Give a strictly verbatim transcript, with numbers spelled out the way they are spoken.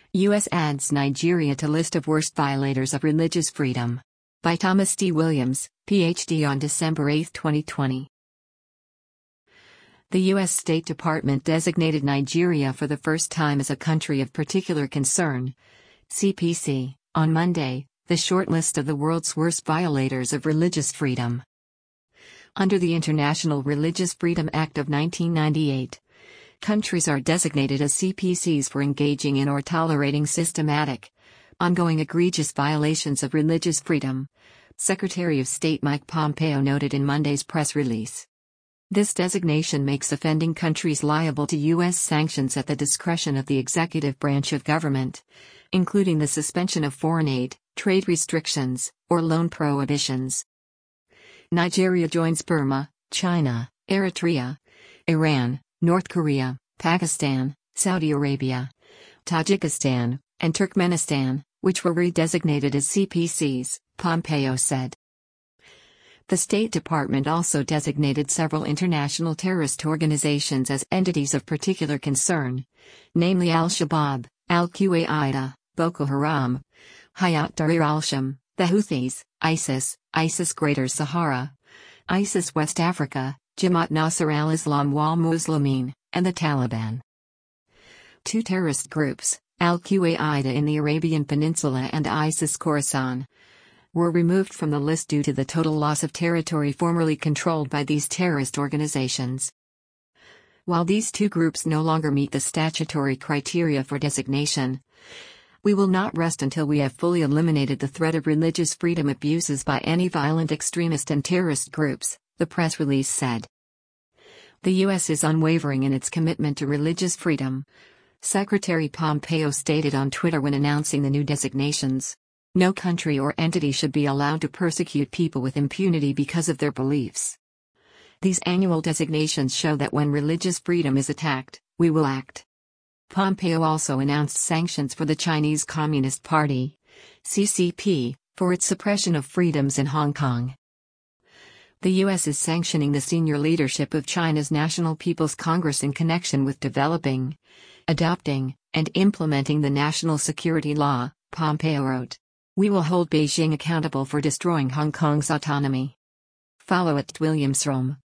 U S adds Nigeria to list of worst violators of religious freedom. By Thomas D. Williams, P H D on December eighth, twenty twenty. The U S State Department designated Nigeria for the first time as a country of particular concern, C P C, on Monday, the short list of the world's worst violators of religious freedom. Under the International Religious Freedom Act of nineteen ninety-eight, countries are designated as C P Cs for engaging in or tolerating systematic, ongoing egregious violations of religious freedom, Secretary of State Mike Pompeo noted in Monday's press release. This designation makes offending countries liable to U S sanctions at the discretion of the executive branch of government, including the suspension of foreign aid, trade restrictions, or loan prohibitions. Nigeria joins Burma, China, Eritrea, Iran, North Korea, Pakistan, Saudi Arabia, Tajikistan, and Turkmenistan, which were redesignated as C P Cs, Pompeo said. The State Department also designated several international terrorist organizations as entities of particular concern, namely Al-Shabaab, Al-Qaeda, Boko Haram, Hayat Tahrir al-Sham, the Houthis, ISIS, ISIS Greater Sahara, ISIS West Africa, Jamaat Nasr al-Islam wal Muslimin, and the Taliban. Two terrorist groups, Al-Qaeda in the Arabian Peninsula and ISIS Khorasan, were removed from the list due to the total loss of territory formerly controlled by these terrorist organizations. While these two groups no longer meet the statutory criteria for designation, we will not rest until we have fully eliminated the threat of religious freedom abuses by any violent extremist and terrorist groups, the press release said. The U S is unwavering in its commitment to religious freedom, Secretary Pompeo stated on Twitter when announcing the new designations. No country or entity should be allowed to persecute people with impunity because of their beliefs. These annual designations show that when religious freedom is attacked, we will act. Pompeo also announced sanctions for the Chinese Communist Party, C C P, for its suppression of freedoms in Hong Kong. The U S is sanctioning the senior leadership of China's National People's Congress in connection with developing, adopting, and implementing the national security law, Pompeo wrote. We will hold Beijing accountable for destroying Hong Kong's autonomy. Follow at Williams Rome.